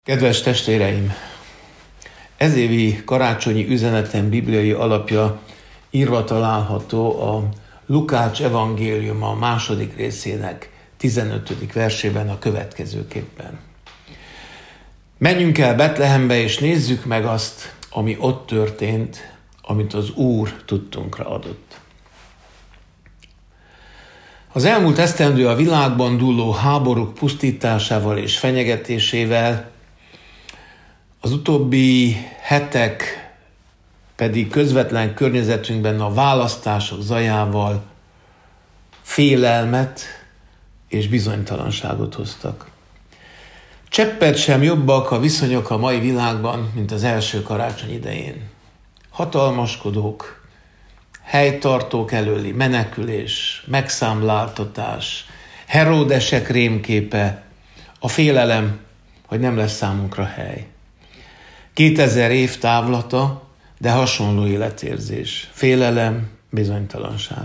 Kedves testvéreim! Ezévi karácsonyi üzenetem bibliai alapja írva található a Lukács evangéliuma második részének 15. versében a következőképpen. Menjünk el Betlehembe és nézzük meg azt, ami ott történt, amit az Úr tudtunkra adott. Az elmúlt esztendő a világban dúló háborúk pusztításával és fenyegetésével, az utóbbi hetek pedig közvetlen környezetünkben a választások zajával félelmet és bizonytalanságot hoztak. Cseppet sem jobbak a viszonyok a mai világban, mint az első karácsony idején. Hatalmaskodók, helytartók előli menekülés, megszámláltatás, Heródesek rémképe, a félelem, hogy nem lesz számunkra hely. 2000 év távlata, de hasonló életérzés. Félelem, bizonytalanság.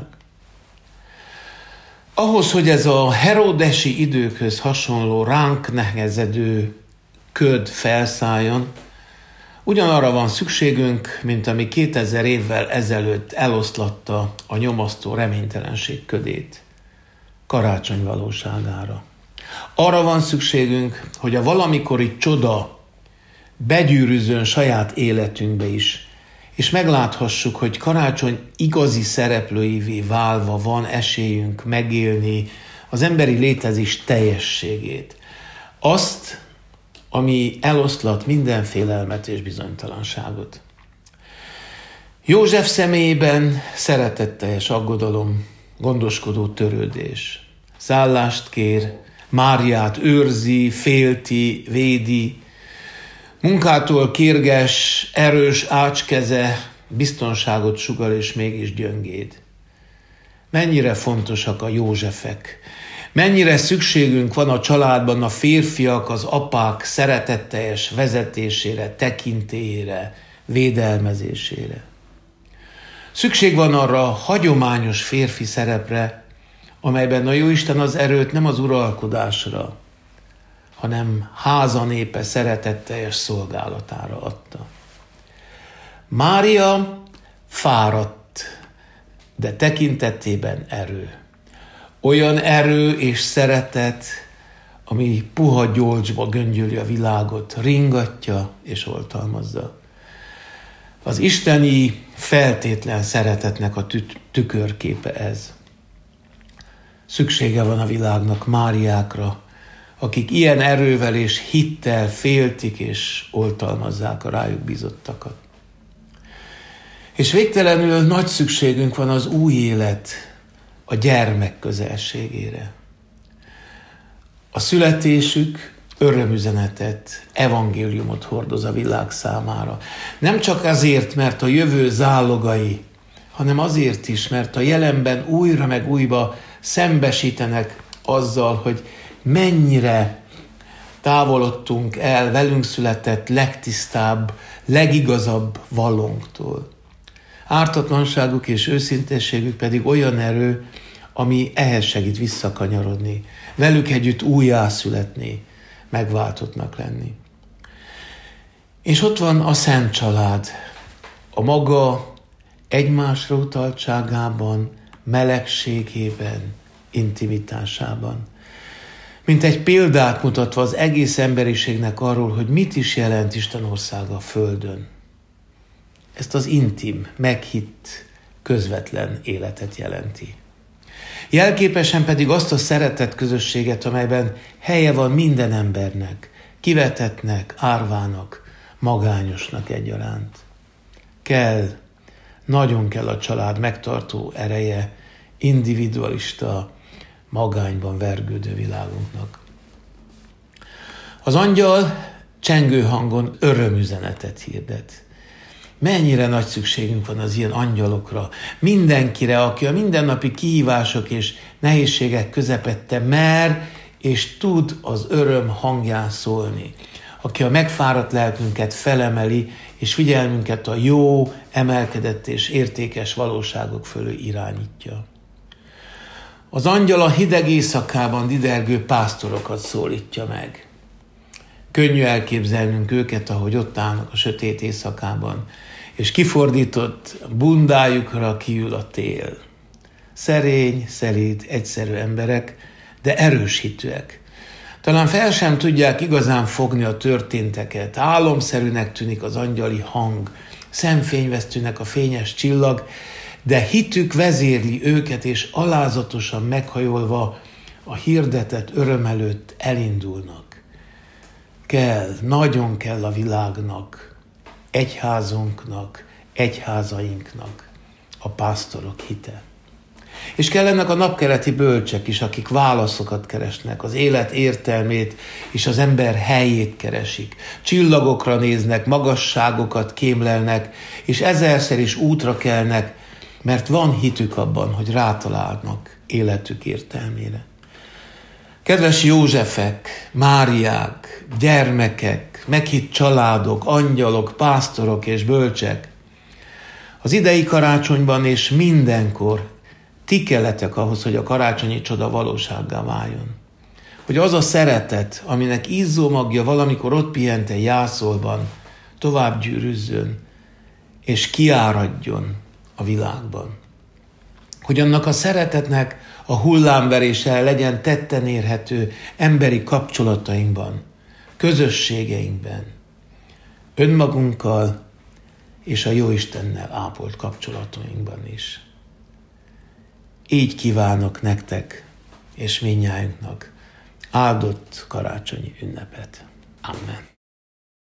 Ahhoz, hogy ez a heródesi időkhöz hasonló ránk nehezedő köd felszálljon, ugyanarra van szükségünk, mint ami 2000 évvel ezelőtt eloszlatta a nyomasztó reménytelenség ködét. Karácsony valóságára. Arra van szükségünk, hogy a valamikori csoda begyűrűzön saját életünkbe is, és megláthassuk, hogy karácsony igazi szereplőivé válva van esélyünk megélni az emberi létezés teljességét. Azt, ami eloszlat minden félelmet és bizonytalanságot. József személyében szeretetteljes aggodalom, gondoskodó törődés. Szállást kér, Máriát őrzi, félti, védi, munkától kérges, erős ácskeze, biztonságot sugall és mégis gyöngéd. Mennyire fontosak a Józsefek, mennyire szükségünk van a családban a férfiak, az apák szeretetteljes vezetésére, tekintélyére, védelmezésére. Szükség van arra a hagyományos férfi szerepre, amelyben a Jóisten az erőt nem az uralkodásra, hanem háza népe szeretetteljes szolgálatára adta. Mária fáradt, de tekintetében erő. Olyan erő és szeretet, ami puha gyolcsba göngyöli a világot, ringatja és oltalmazza. Az isteni feltétlen szeretetnek a tükörképe ez. Szüksége van a világnak Máriákra, akik ilyen erővel és hittel féltik és oltalmazzák a rájuk bízottakat. És végtelenül nagy szükségünk van az új élet, a gyermek közelségére. A születésük örömüzenetet, evangéliumot hordoz a világ számára. Nem csak azért, mert a jövő zálogai, hanem azért is, mert a jelenben újra meg újra szembesítenek azzal, hogy mennyire távolodtunk el velünk született legtisztább, legigazabb vallónktól. Ártatlanságuk és őszintességük pedig olyan erő, ami ehhez segít visszakanyarodni, velük együtt újjászületni, megváltottnak lenni. És ott van a Szent Család, a maga egymásra utaltságában, melegségében, intimitásában. Mint egy példát mutatva az egész emberiségnek arról, hogy mit is jelent Isten országa a Földön. Ezt az intim, meghitt, közvetlen életet jelenti. Jelképesen pedig azt a szeretett közösséget, amelyben helye van minden embernek, kivetettnek, árvának, magányosnak egyaránt. Nagyon kell a család megtartó ereje, individualista, magányban vergődő világunknak. Az angyal csengő hangon örömüzenetet hirdet. Mennyire nagy szükségünk van az ilyen angyalokra, mindenkire, aki a mindennapi kihívások és nehézségek közepette mer és tud az öröm hangján szólni, aki a megfáradt lelkünket felemeli és figyelmünket a jó, emelkedett és értékes valóságok fölé irányítja. Az angyal a hideg éjszakában didergő pásztorokat szólítja meg. Könnyű elképzelnünk őket, ahogy ott állnak a sötét éjszakában, és kifordított bundájukra kiül a tél. Szerény, szelíd, egyszerű emberek, de erős hitűek. Talán fel sem tudják igazán fogni a történteket. Álomszerűnek tűnik az angyali hang, szemfényvesztőnek a fényes csillag, de hitük vezérli őket, és alázatosan meghajolva a hirdetett öröm előtt elindulnak. Nagyon kell a világnak, egyházunknak, egyházainknak a pásztorok hite. És kellenek a napkeleti bölcsek is, akik válaszokat keresnek, az élet értelmét és az ember helyét keresik. Csillagokra néznek, magasságokat kémlelnek, és ezerszer is útra kelnek, mert van hitük abban, hogy rátalálnak életük értelmére. Kedves Józsefek, Máriák, gyermekek, meghitt családok, angyalok, pásztorok és bölcsek, az idei karácsonyban és mindenkor ti kelletek ahhoz, hogy a karácsonyi csoda valósággá váljon. Hogy az a szeretet, aminek izzó magja valamikor ott pihent egy jászolban, tovább gyűrűzzön és kiáradjon a világban. Hogy annak a szeretetnek a hullámverése legyen tetten érhető emberi kapcsolatainkban, közösségeinkben, önmagunkkal és a Jóistennel ápolt kapcsolatainkban is. Így kívánok nektek és mindnyájunknak áldott karácsonyi ünnepet. Amen.